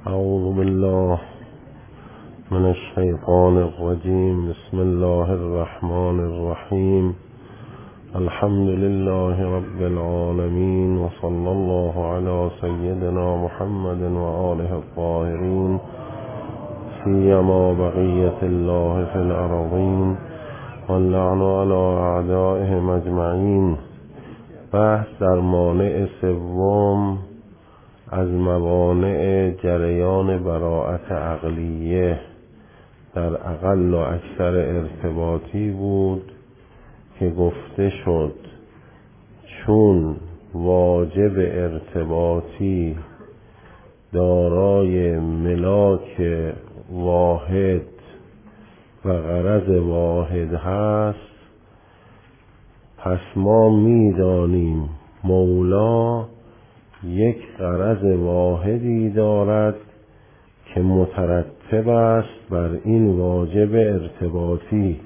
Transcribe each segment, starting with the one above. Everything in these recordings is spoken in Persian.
اعوذ بالله من الشیطان الرجیم. بسم الله الرحمن الرحیم. الحمد لله رب العالمین و صلی الله علی سیدنا محمد و آله الطاهرین، سیما بقیة الله فی الارضین واللعن علی اعدائهم اجمعین. بحث در مانع سوم از موانع جریان براءت عقلیه در اقل و اکثر ارتباطی بود که گفته شد چون واجب ارتباطی دارای ملاک واحد و غرض واحد هست، پس ما می‌دانیم مولا یک غرض واحدی دارد که مترتب است بر این واجب ارتباطی.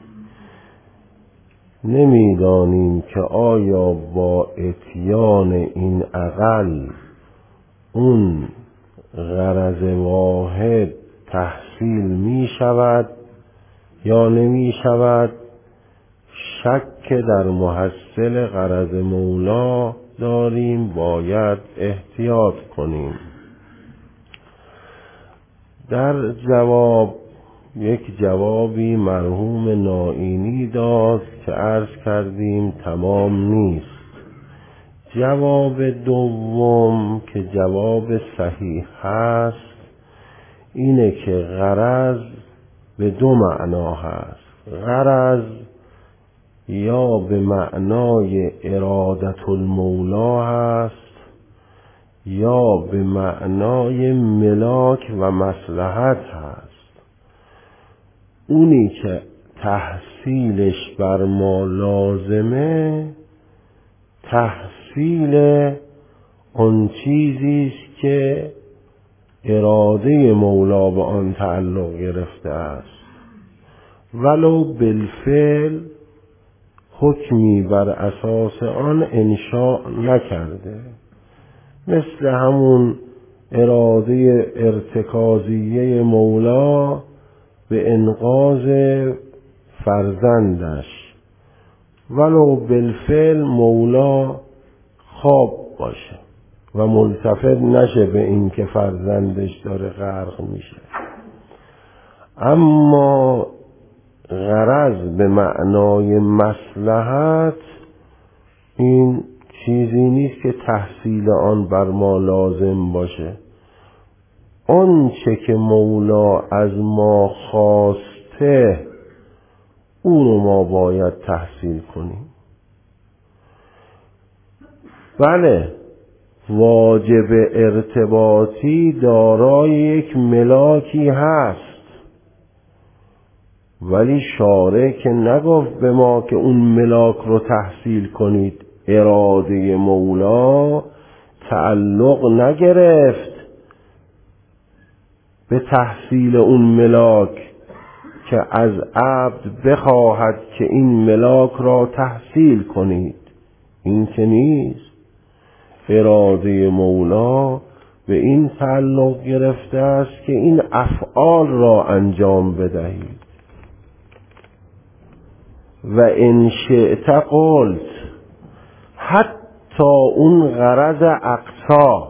نمیدانیم که آیا با اتیان این اقل اون غرض واحد تحصیل می شود یا نمی شود. شک در محصل غرض مولا داریم، باید احتیاط کنیم. در جواب یک جوابی مرحوم نائینی داد که عرض کردیم تمام نیست. جواب دوم که جواب صحیح هست اینه که غرض به دو معنا هست. غرض یا به معنای ارادت المولا هست یا به معنای ملاک و مصلحت هست. اونی که تحصیلش بر ما لازمه تحصیل اون چیزی است که اراده مولا به آن تعلق گرفته است، ولو بالفعل حکمی بر اساس آن انشاء نکرده، مثل همون اراده ارتکازیه مولا به انقاذ فرزندش، ولو بالفعل مولا خواب باشه و ملتفت نشه به این که فرزندش داره غرق میشه. اما غرض به معنای مصلحت این چیزی نیست که تحصیل آن بر ما لازم باشه. آن چه که مولا از ما خواسته اون رو ما باید تحصیل کنیم. بله، واجب ارتباطی دارای یک ملاکی هست، ولی شارع که نگفت به ما که اون ملاک رو تحصیل کنید. اراده مولا تعلق نگرفت به تحصیل اون ملاک که از عبد بخواهد که این ملاک را تحصیل کنید. این که نیست. اراده مولا به این تعلق گرفته است که این افعال را انجام بدهید. و ان شئت قلت، حتی اون غرض اقصا،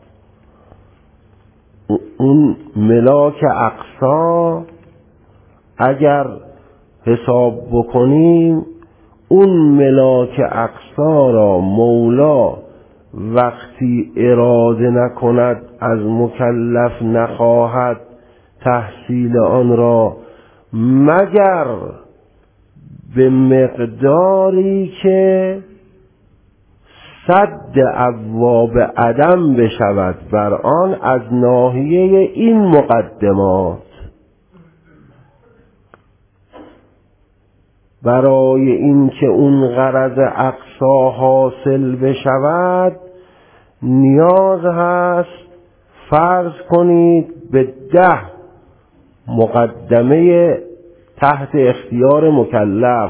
اون ملاک اقصا اگر حساب بکنیم، اون ملاک اقصا را مولا وقتی اراده نکند از مکلف نخواهد تحصیل آن را مگر به مقداری که سد ابواب عدم بشود بر آن از ناحیه این مقدمات. برای این که اون غرض اقصا حاصل بشود نیاز هست فرض کنید به 10 مقدمه تحت اختیار مکلف.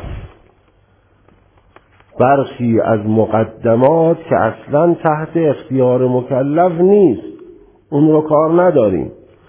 برخی از مقدمات که اصلا تحت اختیار مکلف نیست، اون رو کار نداریم.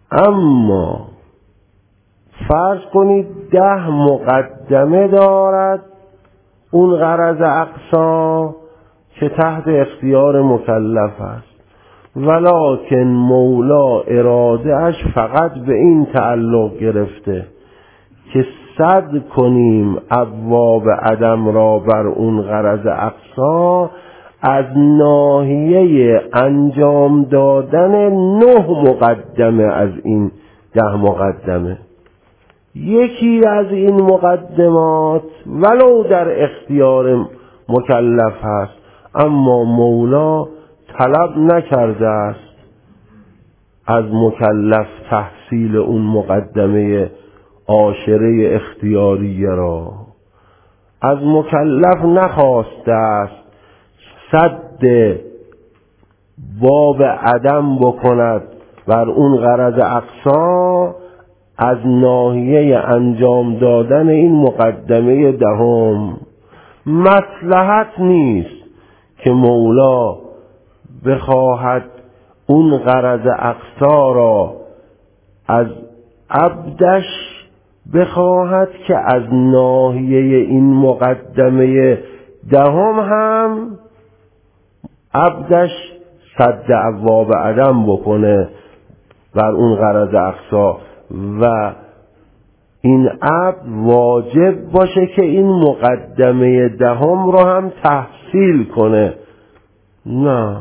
اما فرض کنید 10 مقدمه دارد اون غرض اقصا که تحت اختیار مکلف است، ولکن مولا اراده اش فقط به این تعلق گرفته که سد کنیم ابواب عدم را بر اون غرض اقصا از ناحیه انجام دادن 9 مقدمه از این 10 مقدمه. یکی از این مقدمات ولو در اختیار مکلف هست، اما مولا طلب نکرده است از مکلف تحصیل اون مقدمه عاشره اختیاریه را. از مکلف نخواسته است سد باب عدم بکند بر اون غرض اقصا از ناحیه انجام دادن این مقدمه 10. مصلحت نیست که مولا بخواهد اون غرض اقصا را از عبدش بخواهد که از ناحیه این مقدمه 10 هم عبدش سد ابواب عدم بکنه بر اون غرض اقصا و این عبد واجب باشه که این مقدمه 10 رو هم تحصیل کنه. نه،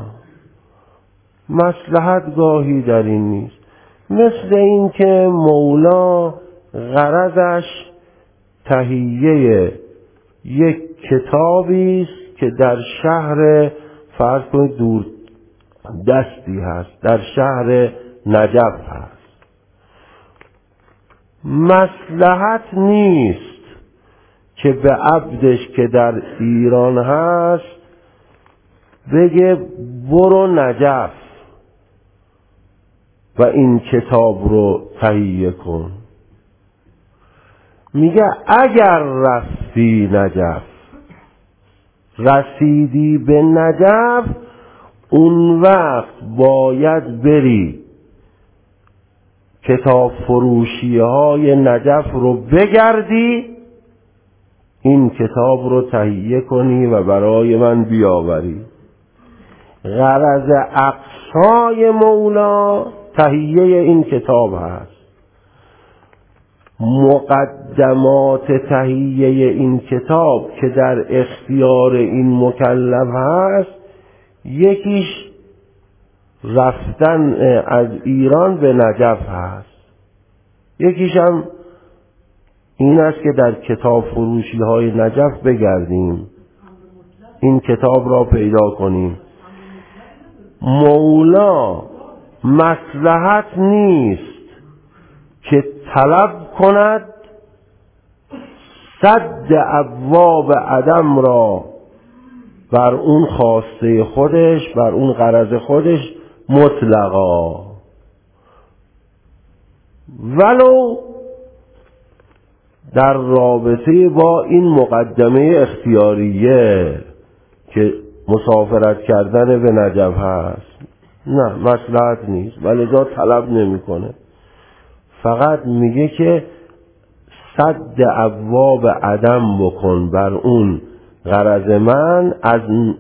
مصلحت گاهی در این نیست. مثل این که مولا غرضش تهیه یک کتابی است که در شهر فرض کنید دور دستی هست، در شهر نجف هست. مصلحت نیست که به عبدش که در ایران هست بگه برو نجف و این کتاب رو تهیه کن. میگه اگر رفتی نجف، رسیدی به نجف، اون وقت باید بری کتاب فروشی های نجف رو بگردی، این کتاب رو تهیه کنی و برای من بیاوری. غرض اقصای مولا تهیه این کتاب هست. مقدمات تهیه این کتاب که در اختیار این مکلف هست، یکیش رفتن از ایران به نجف هست، یکیش هم این است که در کتاب فروشی های نجف بگردیم این کتاب را پیدا کنیم. مولا مصلحت نیست که طلب کند سد ابواب عدم را بر اون خواسته خودش، بر اون غرض خودش مطلقا، ولو در رابطه با این مقدمه اختیاریه که مسافرت کردن به نجف هست. نه، مصلحت نیست، ولذا طلب نمیکنه. فقط میگه که سد ابواب عدم بکن بر اون غرض من از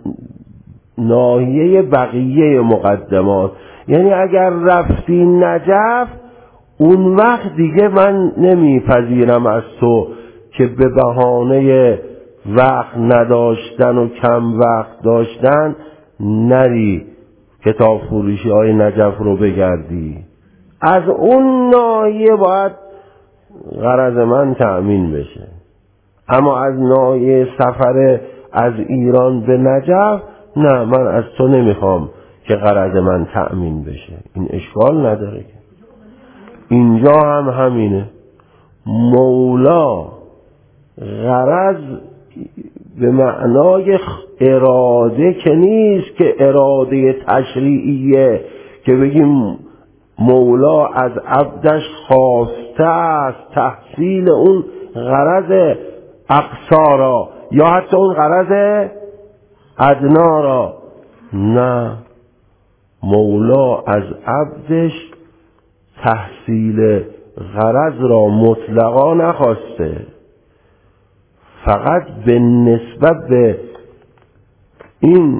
ناحیه بقیه مقدمات. یعنی اگر رفتی نجف، اون وقت دیگه من نمیپذیرم از تو که به بهانه وقت نداشتن و کم وقت داشتن نری کتاب فروشی های نجف رو بگردی. از اون ناحیه باید غرض من تأمین بشه، اما از ناحیه سفر از ایران به نجف نه، من از تو نمیخوام که غرض من تأمین بشه. این اشکال نداره که اینجا هم همینه. مولا غرض به معنای اراده که نیست که اراده تشریعیه که بگیم مولا از عبدش خواسته است تحصیل اون غرض اقصا را یا حتی اون غرض ادنا را. نه، مولا از عبدش تحصیل غرض را مطلقا نخواسته، فقط به نسبت به این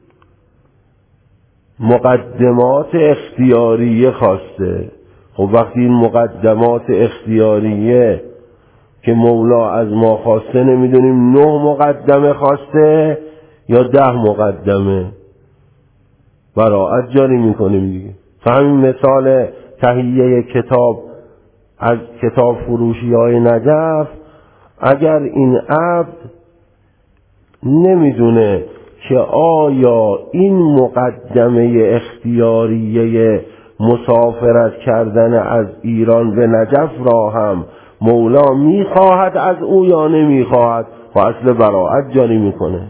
مقدمات اختیاریه خواسته. خب وقتی این مقدمات اختیاریه که مولا از ما خواسته، نمیدونیم 9 مقدمه خواسته یا 10 مقدمه، براعت جاری میکنیم دیگه. همین مثال تهیه کتاب از کتاب فروشی های نجف، اگر این عبد نمیدونه که آیا این مقدمه اختیاریه مسافرت کردن از ایران به نجف را هم مولا میخواهد از او یا نمیخواهد، و اصل براعت جاری میکنه.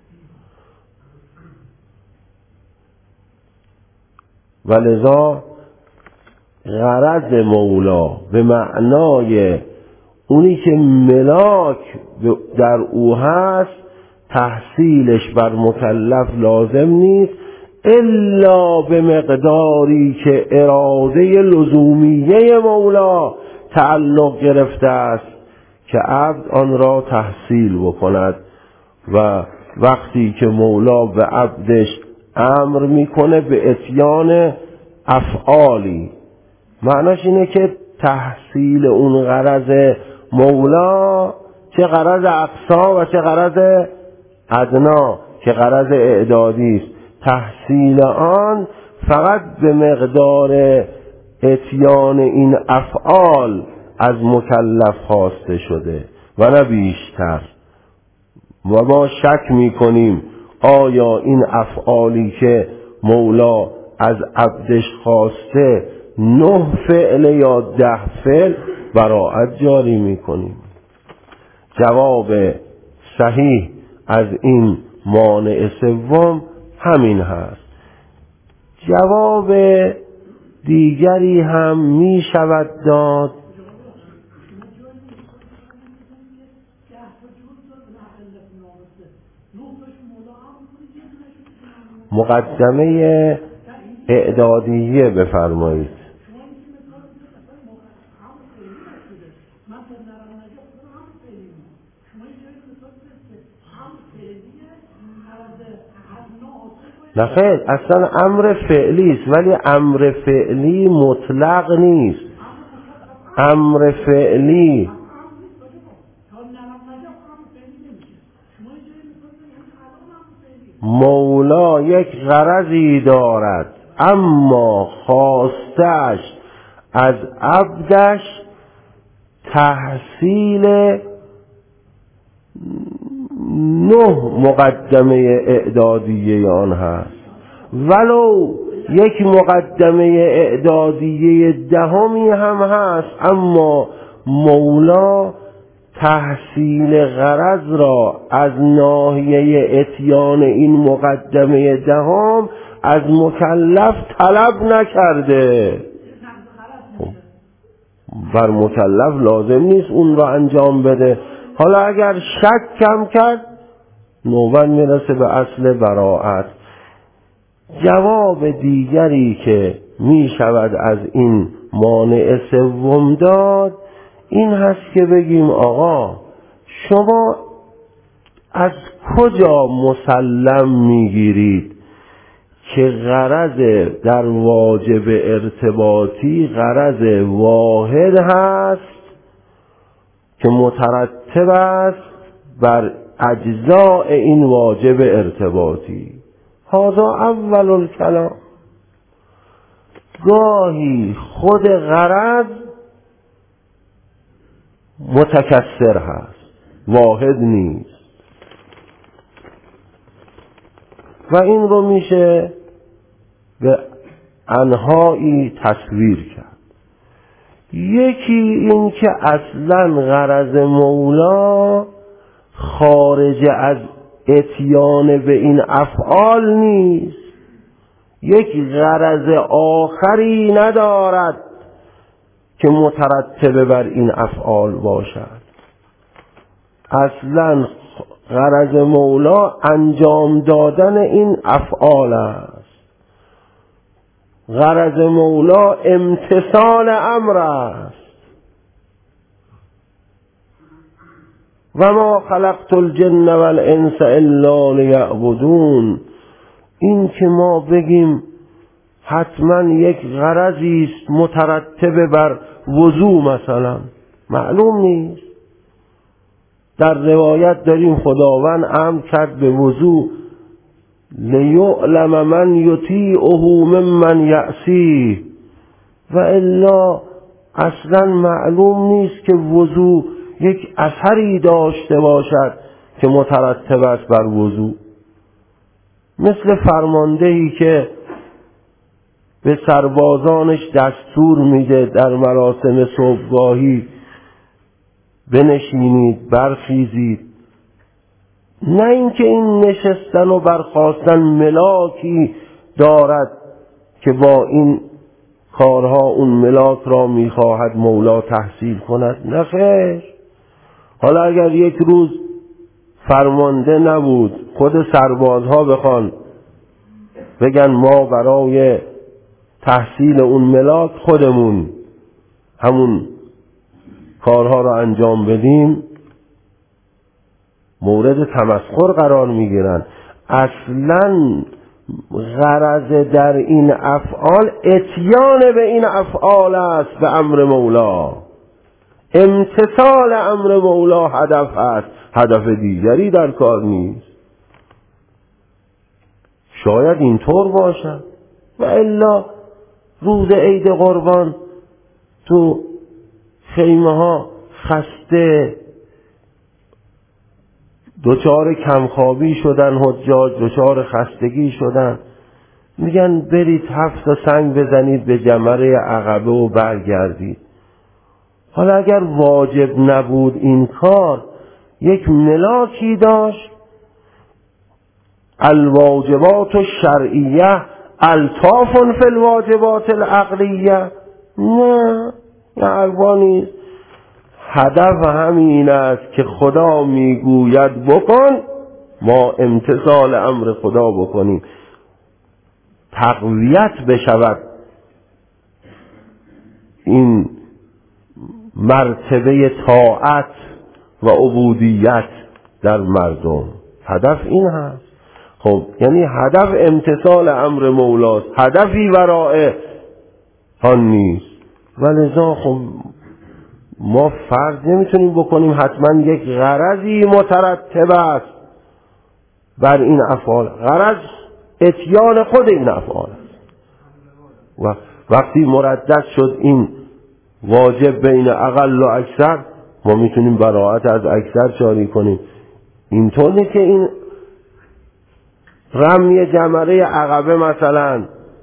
ولذا غرض مولا به معنای اونی که ملاک در او هست تحصیلش بر مکلف لازم نیست الا به مقداری که اراده لزومیه مولا تعلق گرفته است که عبد آن را تحصیل بکند. و وقتی که مولا به عبدش امر میکنه به اتیان افعالی، معناش اینه که تحصیل اون غرض مولا، چه غرض اقصا و چه غرض ادنا که غرض اعدادی است، تحصیل آن فقط به مقدار اتیان این افعال از مکلف خواسته شده و نه بیشتر. و ما شک میکنیم آیا این افعالی که مولا از عبدش خواسته 9 فعل یا 10 فعل، براعت جاری میکنیم. جواب صحیح از این مانع سوم همین هست. جواب دیگری هم می شود داد. مقدمه اعدادیه بفرمایید. نخیر، اصلا امر فعلی است، ولی امر فعلی مطلق نیست. امر فعلی مولا یک غرضی دارد اما خواستش از عبدش تحصیل 9 مقدمه اعدادیه آن هست، ولو یک مقدمه اعدادیه 10 هم هست، اما مولا تحصیل غرض را از ناحیه اتیان این مقدمه 10 از مکلف طلب نکرده. بر مکلف لازم نیست اون را انجام بده. حالا اگر شک کم کرد نوبت میرسه به اصل براعت. جواب دیگری که می شود از این مانع سوم داد این هست که بگیم آقا شما از کجا مسلم میگیرید که غرض در واجب ارتباطی غرض واحد هست که مترتب است بر اجزاء این واجب ارتباطی؟ هذا اول الکلام. گاهی خود غرض متکثر هست، واحد نیست، و این رو میشه به انواعی تصویر کرد. یکی این که اصلا غرض مولا خارج از اتیان به این افعال نیست، یک غرض آخری ندارد که مترتب بر این افعال باشد. اصلا غرض مولا انجام دادن این افعال است. غرض مولا امتثال امر است. و ما خلقت الجن والانس الا لیعبدون. این که ما بگیم حتما یک غرضی است مترتب بر وضو مثلا، معلوم نیست. در روایت داریم خداوند امر کرد به وضو لیعلم من یطیعه ممن یعصیه، و الا اصلا معلوم نیست که وضو یک اثری داشته باشد که مترتب است بر وضو. مثل فرماندهی که به سربازانش دستور میده در مراسم صبحگاهی بنشینید برخیزید، نه اینکه این نشستن و برخاستن ملاکی دارد که با این کارها اون ملاک را میخواهد مولا تحصیل کند، نه خیر. حالا اگر یک روز فرمانده نبود، خود سربازها بخوان بگن ما برای تحصیل اون ملاک خودمون همون کارها را انجام بدیم، مورد تمسخر قرار میگیرن. اصلا غرض در این افعال اتیان به این افعال است به امر مولا، امتثال امر مولا هدف است، هدف دیگری در کار نیست. شاید اینطور باشد و الا روز عید قربان تو خیمه ها خسته، دچار کمخوابی شدن حجاج، دچار خستگی شدن، میگن برید 7 تا سنگ بزنید به جمره عقبه و برگردید. حالا اگر واجب نبود این کار، یک ملاکی داشت، الواجبات الشرعیه الطاف فی الواجبات العقلیه، نه عقبانی. هدف همین است که خدا میگوید بکن، ما امتثال امر خدا بکنیم، تقویت بشود این مرتبه طاعت و عبودیت در مردم. هدف این هست. خب یعنی هدف امتثال امر مولاست، هدفی ورای آن نیست. ولذا خب ما فرض نمیتونیم بکنیم حتما یک غرضی مترتب است بر این افعال. غرض اتیان خود این افعال است و وقتی مردد شد این واجب بین اقل و اکثر، ما میتونیم براءت از اکثر جاری کنیم. اینطور نیست که این رمی جمره عقبه مثلا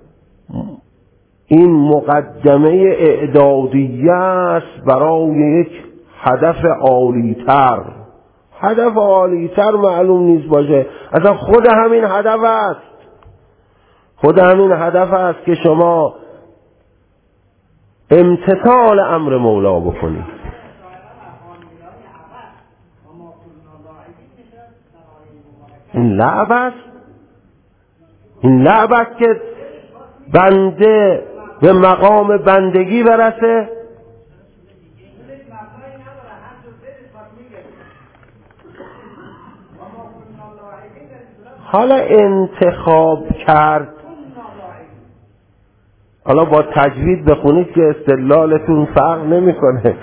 این مقدمه اعدادیه است برای یک هدف عالی‌تر. هدف عالی‌تر معلوم نیست باشه، اصلا خود همین هدف است. خود همین هدف است که شما امتثال امر مولا بکنید. این لعب است، این لعب است که بنده به مقام بندگی برسه. حالا انتخاب کرد، حالا با تجوید بخونید که استدلالتون فرق نمیکنه.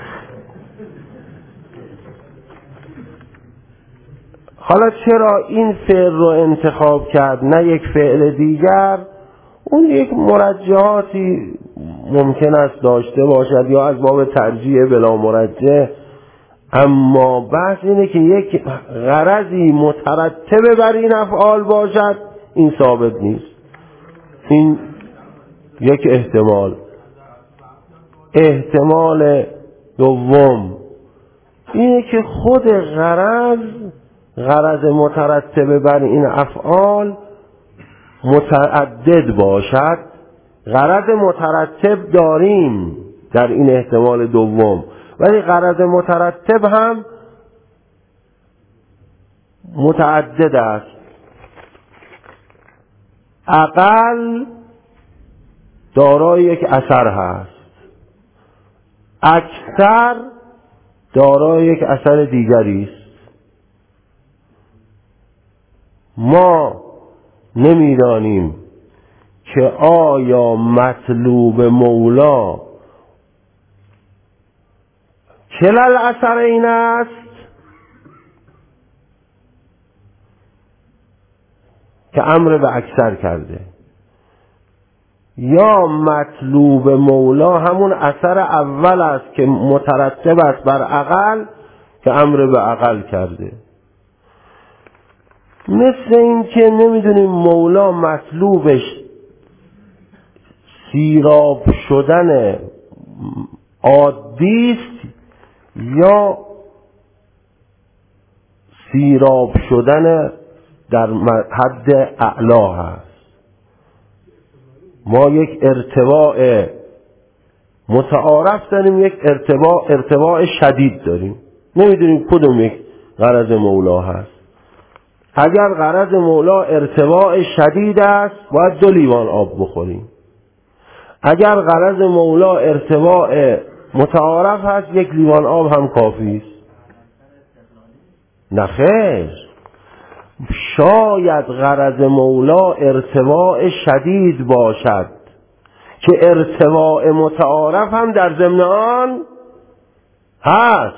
حالا چرا این فعل رو انتخاب کرد نه یک فعل دیگر؟ اون یک مرجحاتی ممکن است داشته باشد یا از باب ترجیح بلا مرجح، اما بحث اینه که یک غرضی مترتب بر این افعال باشد، این ثابت نیست. این یک احتمال. احتمال دوم اینه که خود غرض مترتب بر این افعال متعدد باشد. غرض مترتب داریم در این احتمال دوم، ولی غرض مترتب هم متعدد است. اقل دارای یک اثر هست، اکثر دارای یک اثر دیگری است. ما نمیدانیم که آیا مطلوب مولا کلال اثر این است که امر به اکثر کرده، یا مطلوب مولا همون اثر اول است که مترتب است بر اقل که امر به اقل کرده. مثل این که نمیدونیم مولا مطلوبش سیراب شدن عادیست یا سیراب شدن در حد اعلا هست. ما یک ارتباع متعارف داریم، یک ارتباع شدید داریم، نمیدونیم کدوم یک غرض مولا هست. اگر غرض مولا ارتباع شدید است باید 2 لیوان آب بخوریم. اگر غرض مولا ارتباع متعارف هست 1 لیوان آب هم کافی است. نخیر، شاید غرض مولا ارتباع شدید باشد که ارتباع متعارف هم در ضمن آن هست.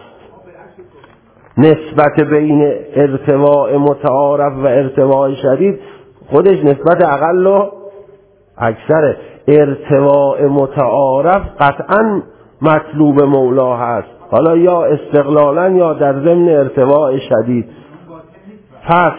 نسبت بین ارتباع متعارف و ارتباع شدید خودش نسبت اقل و اکثره. ارتباع متعارف قطعا مطلوب مولا هست، حالا یا استقلالا یا در ضمن ارتباع شدید. پس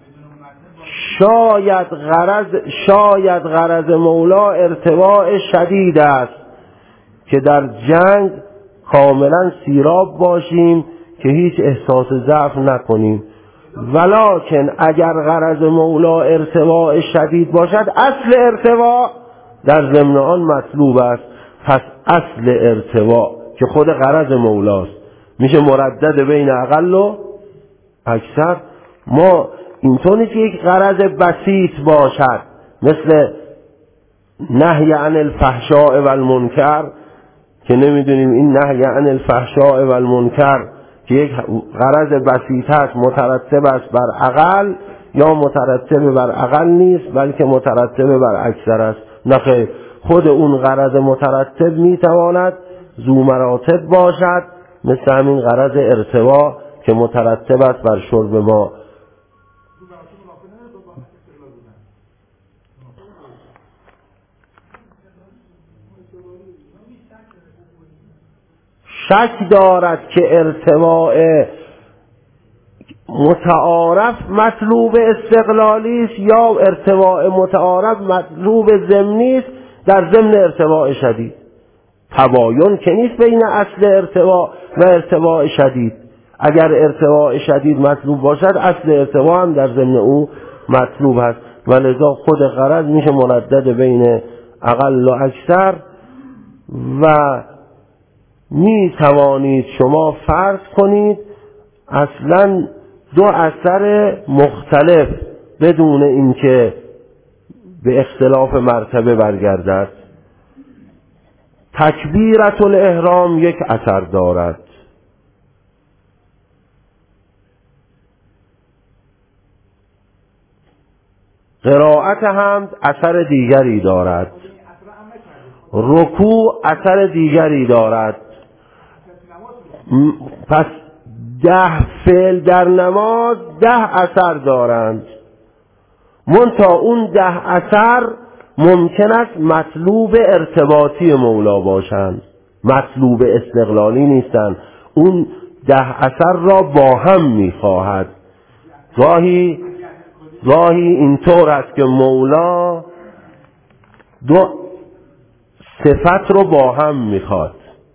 شاید غرض مولا ارتباع شدید است که در جنگ کاملا سیراب باشیم که هیچ احساس ضعف نکنیم. ولکن اگر غرض مولا ارتباع شدید باشد اصل ارتباع در ضمن آن مطلوب است. پس اصل ارتباع که خود غرض مولاست میشه مردد بین اقل و اکثر. ما اینطور نیست که یک غرض بسیط باشد مثل نهی عن الفحشاء و المنکر که نمیدونیم این نهی عن الفحشاء و المنکر که یک غرض بسیط هست مترتب است بر اقل یا مترتب بر اقل نیست بلکه مترتب بر اکثر است. نخیر، خود اون غرض مترتب میتواند ذو مراتب باشد، مثل همین غرض ارتباع که مترتب است بر شرب ما. شک دارد که ارتباع متعارف مطلوب استقلالی است یا ارتباع متعارف مطلوب ضمنی است در ضمن ارتباع شدید. تباین که نیست بین اصل ارتباع و ارتباع شدید. اگر ارتباع شدید مطلوب باشد اصل ارتباع هم در ضمن او مطلوب است و لذا خود غرض میشه مردد بین اقل و اکثر. و می توانید شما فرض کنید اصلا 2 اثر مختلف بدون اینکه به اختلاف مرتبه برگردد. تکبیرة الاحرام 1 اثر دارد، قرائت حمد اثر دیگری دارد، رکوع اثر دیگری دارد. پس 10 فعل در نماز 10 اثر دارند. منتها اون 10 اثر ممکن است مطلوب ارتباطی مولا باشند، مطلوب استقلالی نیستند. اون 10 اثر را با هم میخواهد. گاهی اینطور است که مولا 2 صفت رو با هم میخواد.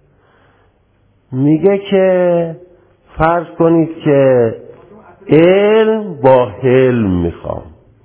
میگه که فرض کنید که علم با حلم میخوام،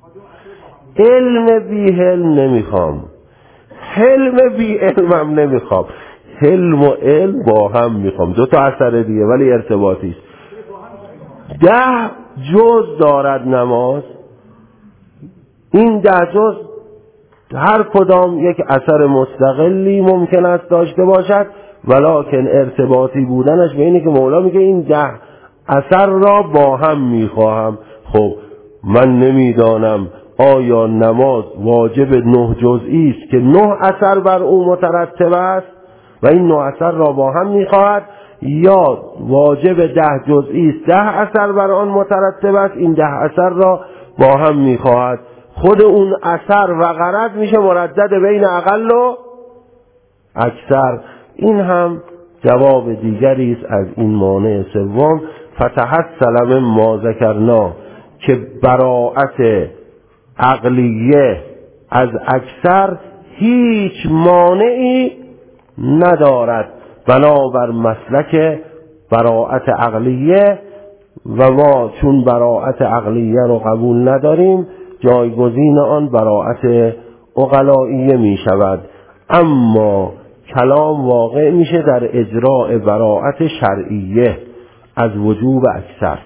علم بی حلم نمیخوام، حلم بی علمم نمیخوام، حلم و علم با هم میخوام. 2 تا اثر دیگه ولی ارتباطی است. 10 جز دارد نماز. این 10 جز هر کدام یک اثر مستقلی ممکن است داشته باشد، ولکن ارتباطی بودنش به اینه که مولا میگه این 10 اثر را با هم میخواهم. خب من نمیدانم آیا نماز واجب 9 جزئی است که 9 اثر بر او مترتب است و این 9 اثر را با هم میخواهد، یا واجب 10 جزئی است 10 اثر بر آن مترتب است، این 10 اثر را با هم میخواهد. خود اون اثر و غرض میشه مردد بین اقل و اکثر. این هم جواب دیگری است از این مانع سوم. فتحصل من ما ذکرنا، که براءت عقلیه از اکثر هیچ مانعی ندارد بنابر مسلک براءت عقلیه، و ما چون براءت عقلیه رو قبول نداریم جایگزین آن براءت عقلائیه می شود. اما کلام واقع میشه در اجراء براءت شرعیه از وجوب اکثر.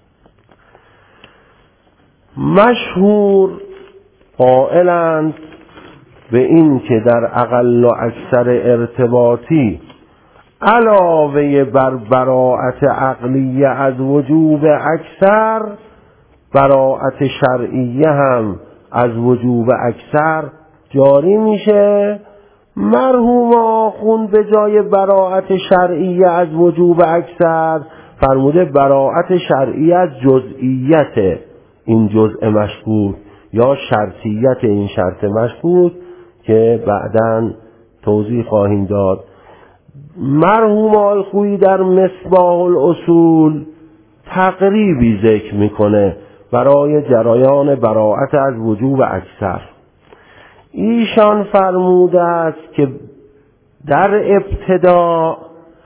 مشهور قائلند به این که در اقل و اکثر ارتباطی علاوه بر براءت عقلیه از وجوب اکثر، براءت شرعیه هم از وجوب اکثر جاری میشه. مرحوم آخوند به جای براءت شرعیه از وجوب اکثر فرموده براءت شرعیه از جزئیت این جزء مشکوک یا شرطیت این شرط مشکوک که بعداً توضیح خواهیم داد. مرحوم آلخویی در مصباح الاصول تقریبی ذکر میکنه برای جریان براءت از وجوب اکثر. ایشان فرموده است که در ابتدا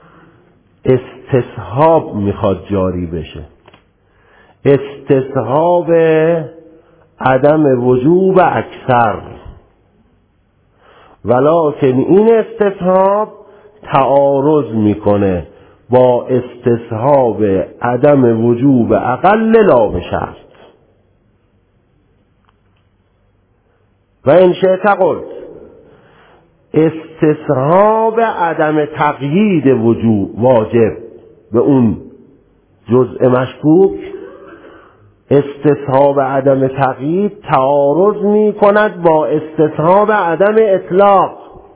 استصحاب میخواد جاری بشه، استصحاب عدم وجوب اکثر، ولکن این استصحاب تعارض میکنه با استصحاب عدم وجوب اقل لا بشرط. و ان شئت قلت استصحاب عدم تقیید وجوب واجب به اون جزء مشکوک، استصحاب عدم تقیید تعارض می کند با استصحاب عدم اطلاق.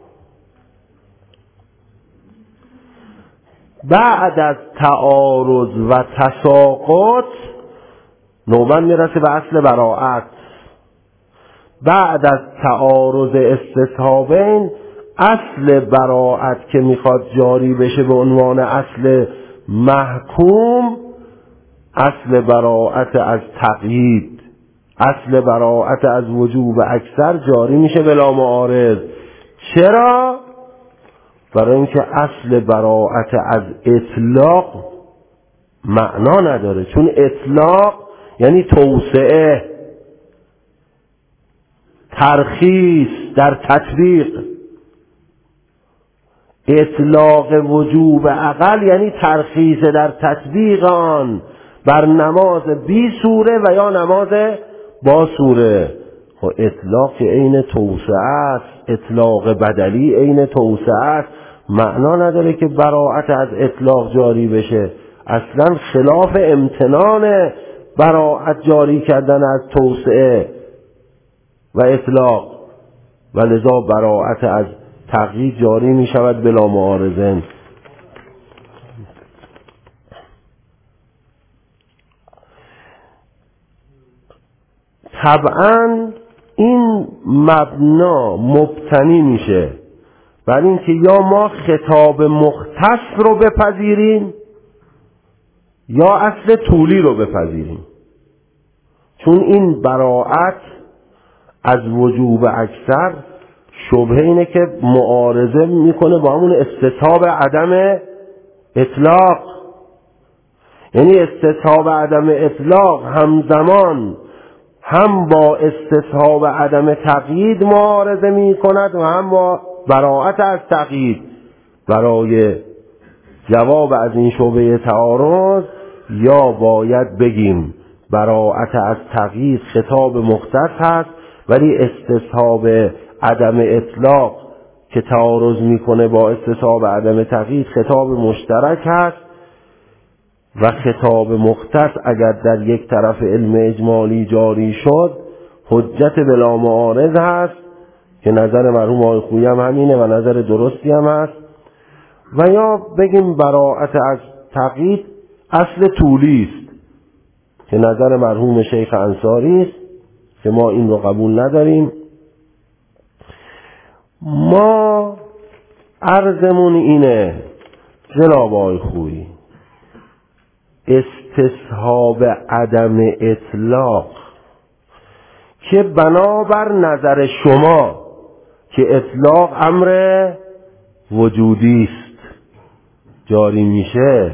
بعد از تعارض و تساقط نوبت میرسه به اصل براءت. بعد از تعارض استصحابین اصل براءت که میخواد جاری بشه به عنوان اصل محکوم، اصل براءت از تقیید، اصل براءت از وجوب اکثر جاری میشه بلا معارض. چرا؟ برای اینکه اصل براءت از اطلاق معنا نداره، چون اطلاق یعنی توسعه، ترخیص در تطبیق. اطلاق وجوب اقل یعنی ترخیص در تطبیق آن بر نماز بی سوره و یا نماز با سوره. خب اطلاق عین توسعه است، اطلاق بدلی عین توسعه است، معنا نداره که براءت از اطلاق جاری بشه. اصلا خلاف امتنان براءت جاری کردن از توسعه و اطلاق، و لذا براءت از تقیید جاری می شود بلا معارضه. طبعا این مبنا مبتنی میشه بر اینکه یا ما خطاب مختص رو بپذیریم یا اصل طولی رو بپذیریم، چون این براءت از وجوب اکثر شبهه اینه که معارضه میکنه با همون استصحاب عدم اطلاق. یعنی استصحاب عدم اطلاق همزمان هم با استصحاب عدم تقیید معارضه میکند و هم با براءت از تقیید. برای جواب از این شبهه تعارض یا باید بگیم براءت از تقیید خطاب مختص هست ولی استصحاب عدم اطلاق که تعارض میکنه با استصحاب عدم تقیید خطاب مشترک هست و خطاب مختص اگر در یک طرف علم اجمالی جاری شد حجت بلا معارض هست که نظر مرحوم آقای خویی هم همینه و نظر درستی هم هست. و یا بگیم براءت از تقیید اصل طولی است که نظر مرحوم شیخ انصاری است که ما این رو قبول نداریم. ما عرضمون اینه جناب آقای خویی، استصحاب عدم اطلاق که بنابر نظر شما که اطلاق امر وجودی است جاری میشه،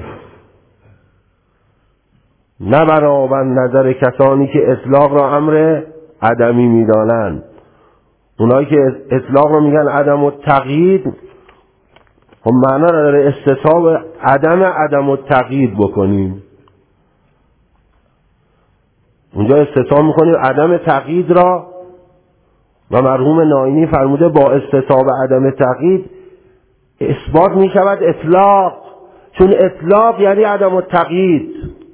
نه بنابر نظر کسانی که اطلاق را امر عدمی میدانند. اونایی که اطلاق را میگن عدم التقیید، خب معنا نداره استصحاب عدم التقیید بکنیم. اونجا استصحاب میکنیم عدم تقیید را و مرحوم ناینی فرموده با استصحاب عدم تقیید اثبات میشود اطلاق، چون اطلاق یعنی عدم التقیید.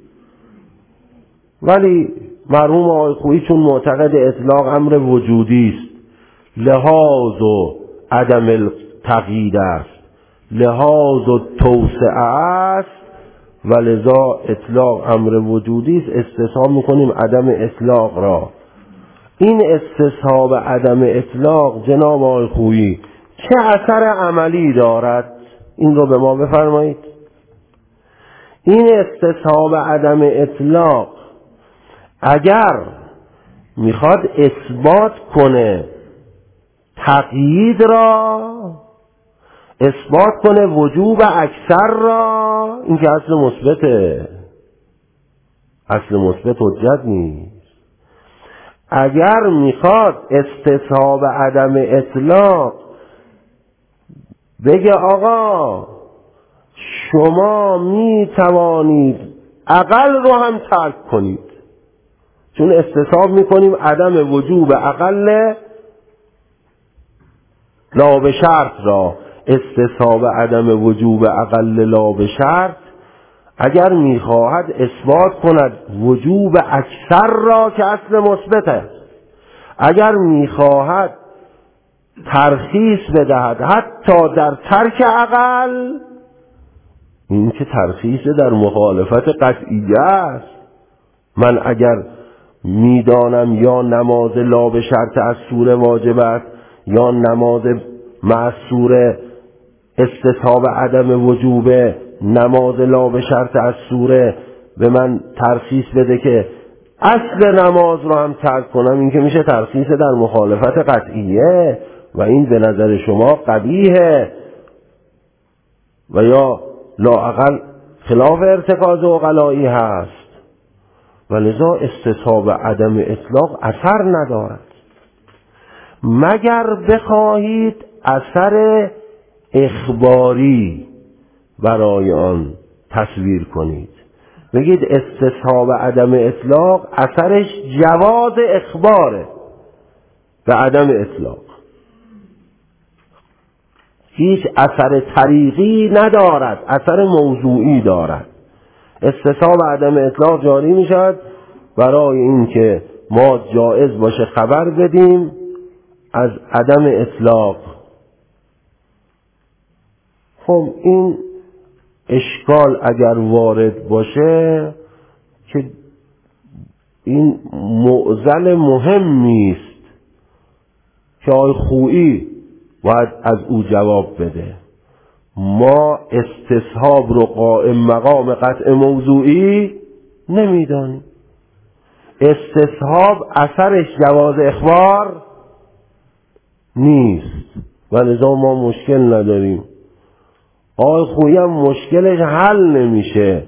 ولی مرحوم آقای خویی چون معتقد اطلاق امر وجودی است، لحاظ و عدم التقیید است، لحاظ و توسعه است و لذا اطلاق امر وجودی است، استصحاب میکنیم عدم اطلاق را. این استصحاب عدم اطلاق جناب آقای خویی چه اثر عملی دارد؟ این رو به ما بفرمایید. این استصحاب عدم اطلاق اگر میخواد اثبات کنه تقیید را، اثبات کنه وجوب اکثر را، این که اصل مثبته، اصل مثبت حجت نیست. اگر میخواد استصحاب عدم اطلاق بگه آقا شما میتوانید اقل رو هم ترک کنید، چون استصحاب میکنیم عدم وجوب اقل لا به شرط را، استصحاب عدم وجوب اقل لا به شرط اگر میخواهد اثبات کند وجوب اکثر را که اصل مثبت است، اگر میخواهد ترخیص بدهد حتی در ترک اقل، این که ترخیص در مخالفت قطعیه است. من اگر میدانم یا نماز لا به شرط از سوره واجب است یا نماز مع سوره استصحاب عدم وجوب، نماز لا به شرط از سوره به من ترخیص بده که اصل نماز رو هم ترک کنم، این که میشه ترخیص در مخالفت قطعیه و این به نظر شما قبیحه و یا لااقل خلاف ارتکاز عقلایی هست و لذا استصحاب عدم اطلاق اثر ندارد مگر بخواهید اثر اخباری برای آن تصویر کنید. بگید استصحاب عدم اطلاق اثرش جواز اخباره به عدم اطلاق، هیچ اثر طریقی ندارد، اثر موضوعی دارد. استصحاب عدم اطلاق جاری می شود برای اینکه ما جایز باشه خبر بدیم از عدم اطلاق. خب این اشکال اگر وارد باشه که این معضل مهمی است که آقای خویی باید از او جواب بده. ما استصحاب رو قائم مقام قطع موضوعی نمیدانیم. استصحاب اثرش جواز اخبار نیست و لذا ما مشکل نداریم. آقای خویی هم مشکلش حل نمیشه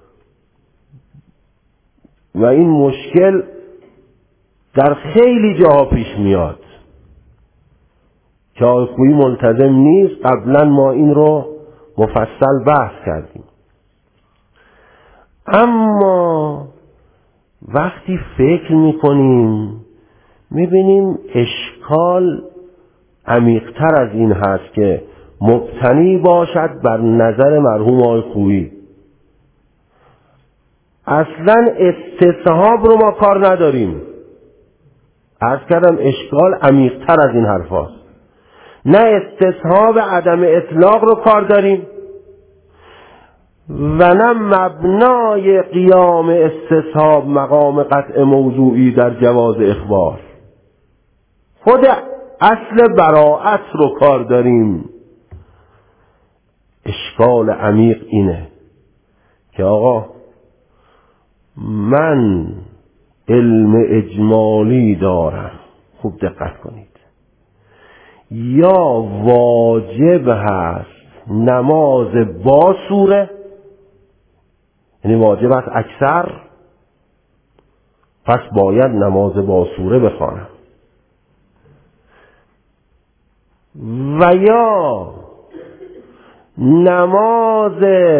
و این مشکل در خیلی جاها پیش میاد که آقای خویی ملتزم نیست. قبلا ما این رو مفصل بحث کردیم. اما وقتی فکر میکنیم میبینیم اشکال عمیق‌تر از این هست که مبتنی باشد بر نظر مرحوم آقای خویی. اصلا استصحاب رو ما کار نداریم. عرض کردم اشکال عمیق‌تر از این حرف هاست. نه استصحاب عدم اطلاق رو کار داریم و نه مبنای قیام استصحاب مقام قطع موضوعی در جواز اخبار. خود اصل براءت رو کار داریم. اشکال عمیق اینه که آقا من علم اجمالی دارم، خوب دقت کنید، یا واجب هست نماز با سوره، یعنی واجب است اکثر، پس باید نماز با سوره بخوانم، و یا نماز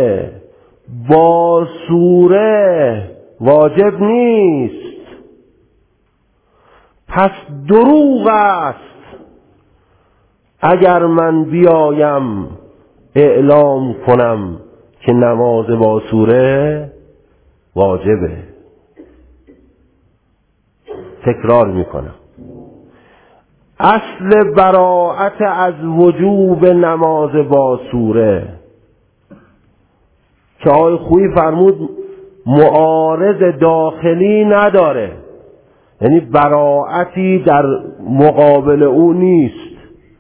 با سوره واجب نیست، پس دروغ است اگر من بیایم اعلام کنم که نماز با سوره واجبه. تکرار میکنم، اصل براءت از وجوب نماز با سوره که آقای خویی فرمود معارض داخلی نداره، یعنی براءتی در مقابل او نیست،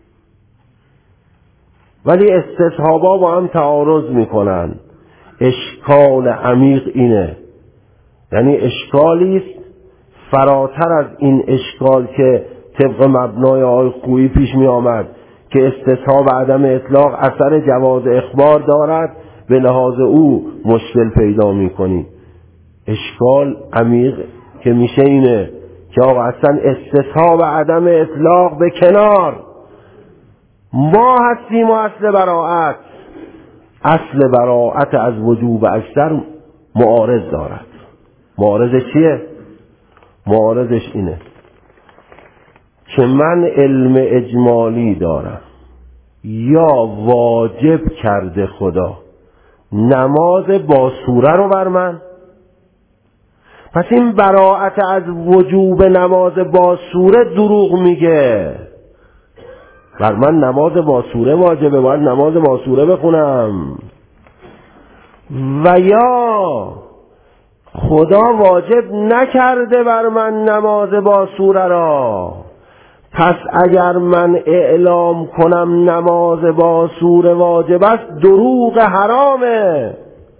ولی استصحابا با هم تعارض میکنن. اشکال عمیق اینه، یعنی اشکالی است فراتر از این اشکال که طبق مبنای آقای خویی پیش می آمد که استصحاب عدم اطلاق اثر جواز اخبار دارد، به لحاظ او مشکل پیدا می کنی. اشکال عمیق که میشه اینه که آقا اصلا استصحاب عدم اطلاق به کنار، ما هستیم و اصل براءت. اصل براءت از وجوب اکثر معارض دارد. معارض چیه؟ معارضش اینه که من علم اجمالی دارم یا واجب کرده خدا نماز با سوره رو بر من، پس این براءت از وجوب نماز با سوره دروغ میگه. بر من نماز با سوره واجبه، باید نماز با سوره بخونم. و یا خدا واجب نکرده بر من نماز با سوره را، پس اگر من اعلام کنم نماز با سوره واجب است دروغ حرامه.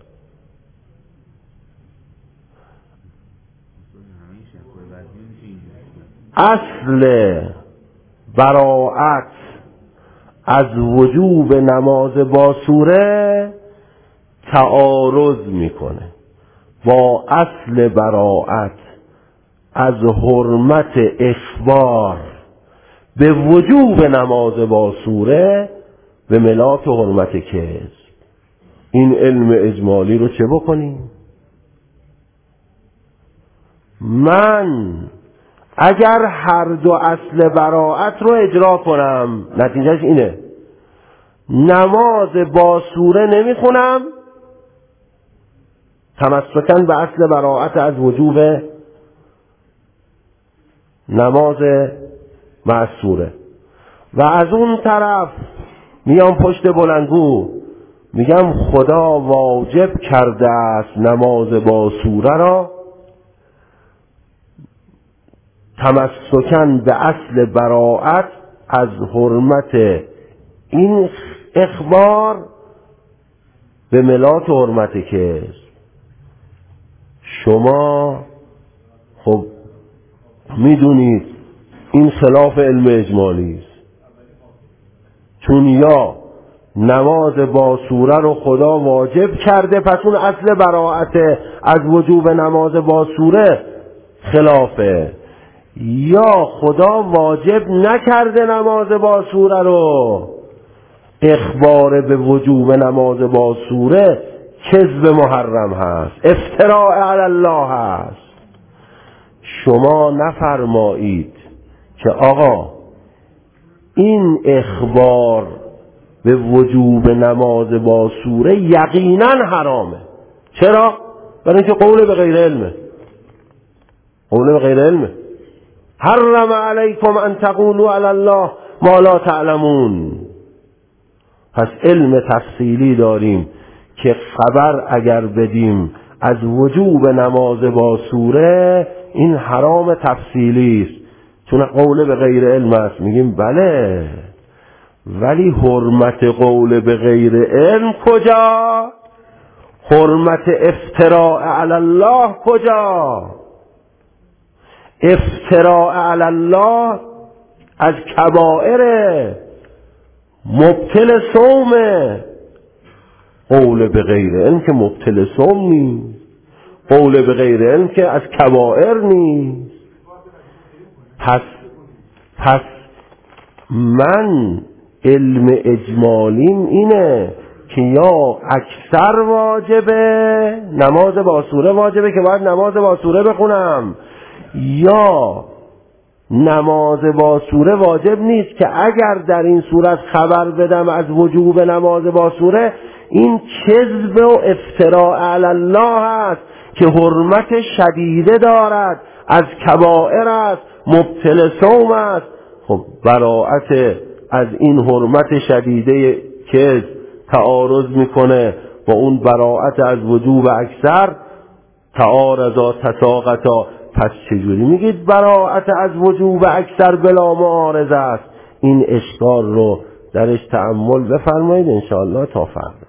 اصل براءت از وجوب نماز با سوره تعارض میکنه با اصل براءت از حرمت اخبار به وجوب نماز با سوره به ملاک حرمت کذب. این علم اجمالی رو چه بکنیم؟ من اگر هر دو اصل براءت رو اجرا کنم، نتیجهش اینه نماز با سوره نمیخونم، تمسکاً به اصل براءت از وجوب نماز مع سوره، و از اون طرف میام پشت بلندگو میگم خدا واجب کرده است نماز با سوره را، تمسکاً به اصل براءت از حرمت این اخبار به ملاک حرمت کذب. شما خب میدونید این خلاف علم اجمالی است، چون یا نماز با سوره رو خدا واجب کرده، پس اون اصل براءت از وجوب نماز با سوره خلافه، یا خدا واجب نکرده نماز با سوره رو، اخبار به وجوب نماز با سوره کذب محرم هست، افتراء علی الله هست. شما نفرمایید که آقا این اخبار به وجوب نماز با سوره یقینا حرامه. چرا؟ برای اینکه قول به غیر علمه. قول به غیر علمه. حرم علیکم ان تقولوا علی الله ما لا تعلمون. پس علم تفصیلی داریم که خبر اگر بدیم از وجوب نماز با سوره، این حرام تفصیلی است، چون قول به غیر علم است. میگیم بله، ولی حرمت قول به غیر علم کجا؟ حرمت افتراء علی الله کجا؟ افتراء علی الله از کبائر مبطل صومه. قول به غیر علم که مبطل صوم نیست، قول به غیر علم که از کبائر نیست. پس من علم اجمالیم اینه که یا اکثر واجبه، نماز با سوره واجبه که باید نماز با سوره بخونم، یا نماز با سوره واجب نیست که اگر در این صورت خبر بدم از وجوب نماز با سوره، این کذب و افتراء علی الله است که حرمت شدیده دارد، از کبائر است، مبطل صوم است. خب براءت از این حرمت شدیده کذب تعارض میکنه با اون براءت از وجوب اکثر، تعارضا تساقطا. پس چجوری میگید براءت از وجوب اکثر بلا معارضه است؟ این اشکال رو درش تأمل بفرمایید انشاءالله تا فردا.